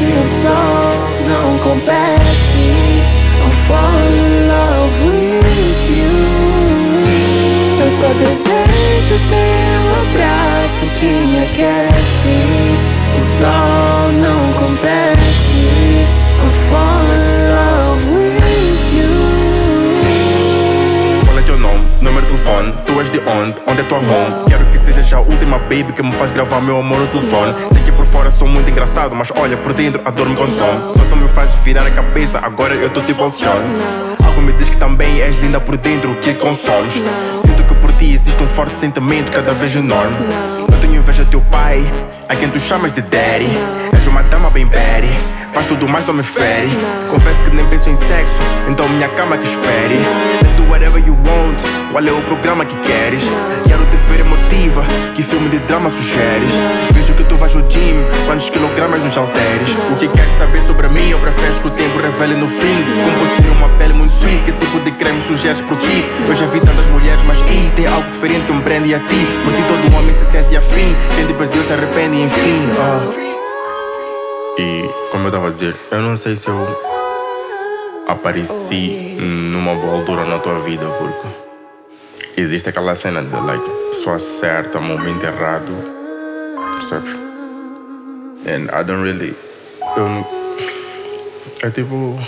o sol não compete. I'm falling in love with you. Eu só desejo ter um abraço que me aquece. O sol não compete. I'm falling in love with you. Qual é teu nome? Número de telefone? Tu és de onde? Onde é tua home? Quero que seja já a última baby que me faz gravar meu amor no telefone. Sei que por fora sou muito engraçado, mas olha, por dentro a dor me consome. Só tu me fazes virar a cabeça, agora eu tô tipo Alcione. Algo me diz que também és linda por dentro, que consoles. Sinto que por ti existe um forte sentimento cada vez enorme. Eu tenho inveja do teu pai, a quem tu chamas de daddy. És uma dama bem Betty, faz tudo mais, não me fere. Confesso que nem penso em sexo, então minha cama que espere. Let's do whatever you want, qual é o programa que queres? Quero te ver emotiva, que filme de drama sugeres? Vejo que tu vais ao gym, quantos quilogramas nos halteres? O que queres saber sobre mim? Eu prefiro que o tempo revele no fim. Como posso ter uma pele muito sweet, que tipo de creme sugeres por aqui? Eu já vi tantas mulheres, mas tem algo diferente que me prende a ti. Por ti todo homem se sente afim, quem te perdeu se arrepende, enfim. E como eu estava a dizer, eu não sei se eu apareci numa boa altura na tua vida, porque existe aquela cena de like, pessoa certa, momento errado, percebes? And I don't really. É tipo.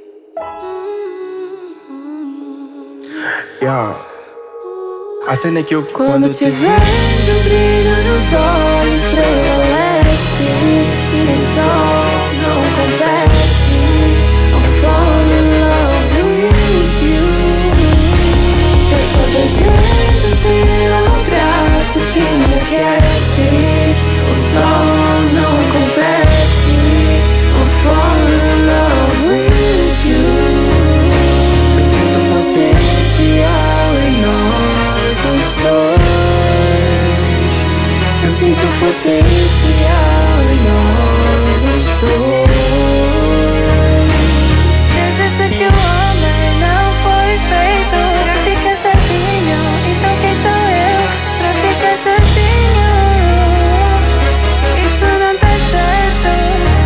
Yeah. A cena é que eu. Quando te vejo, o brilho nos olhos prevalece. E o sol não compete. I'm falling in love with you. Eu só desejo ter um abraço que me aquece. O sol não compete. I'm falling in love with you. Sinto potencial em nós os dois. Eu sinto potencial em nós os dois. Disse que o homem não foi feito pra ficar sozinho. Então quem sou eu pra ficar sozinho? Isso não tá certo.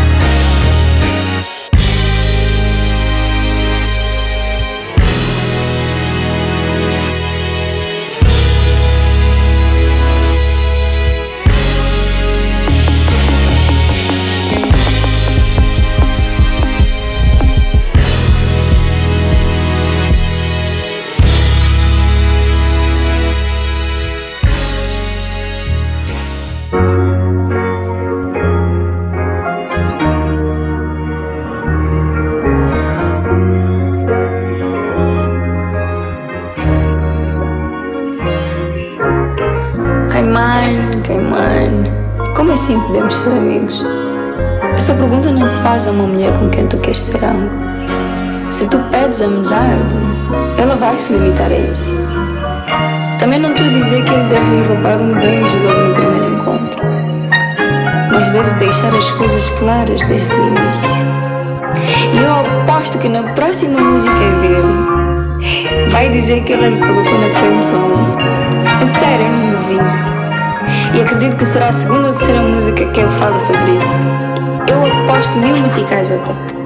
Caimán, como assim podemos ser amigos? Essa pergunta não se faz a uma mulher com quem tu queres ter algo. Se tu pedes amizade, ela vai se limitar a isso. Também não estou a dizer que ele deve lhe roubar um beijo logo no primeiro encontro, mas deve deixar as coisas claras desde o início. E eu aposto que na próxima música dele vai dizer que ela lhe colocou na friendzone. A sério, eu não duvido. E acredito que será a segunda ou terceira música que ele fala sobre isso. Eu aposto 1000 meticais até.